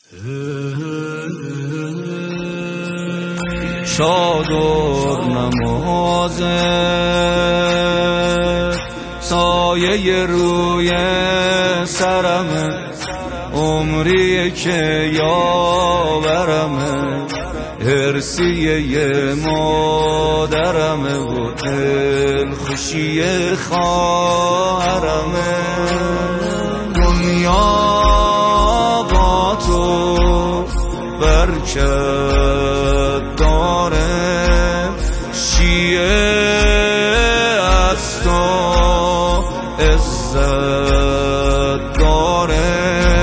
چادر نمازت سایه روی سرمه، عمری که یاورمه، هرسیه مادرمه و دلخوشی خواهرمه. دنیا با تو برکت داره، شیعه از تو عزت داره.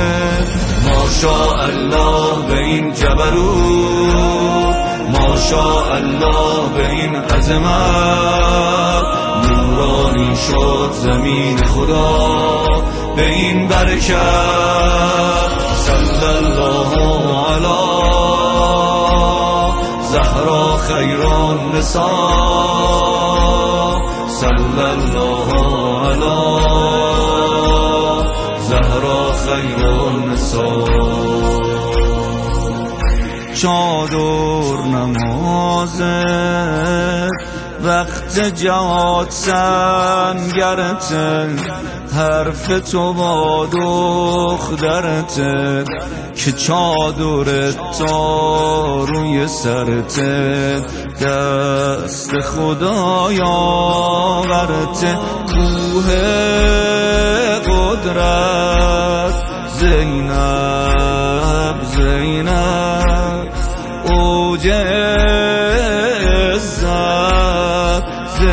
ماشاءالله به این جبروت، ماشاءالله به این عظمت، نورانی شد زمین خدا به این برکت. صلی الله علی زهرا خیر النساء، صلی الله علی زهرا خیر النساء. چادر نمازت وقت جهاد سنگرته، حرف تو با دخترته که چادرت تا روی سرته، دست خدایاورته. کوه قدرت زینب زینب، اوج عزت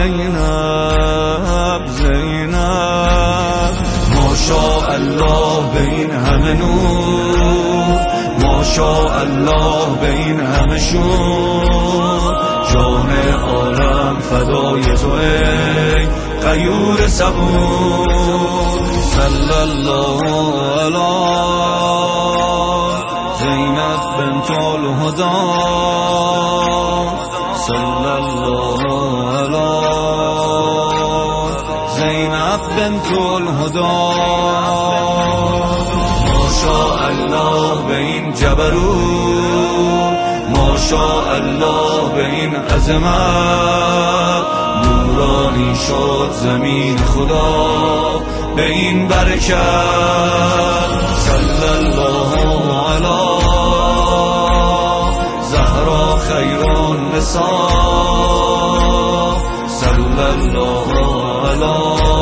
زینب زینب. ماشاءالله به این همه نور، ماشاءالله به این همه شور، جان عالم فدای تو ای غیور صبور. صلی الله علی زینب بنت الهدی، صلی الله علی زینب بنت الهدی. ماشاءالله به این جبروت، ماشاءالله به این عظمت، نورانی شد زمین خدا به این برکت. صلی الله علی زهرا خیر النساء، صلی الله علی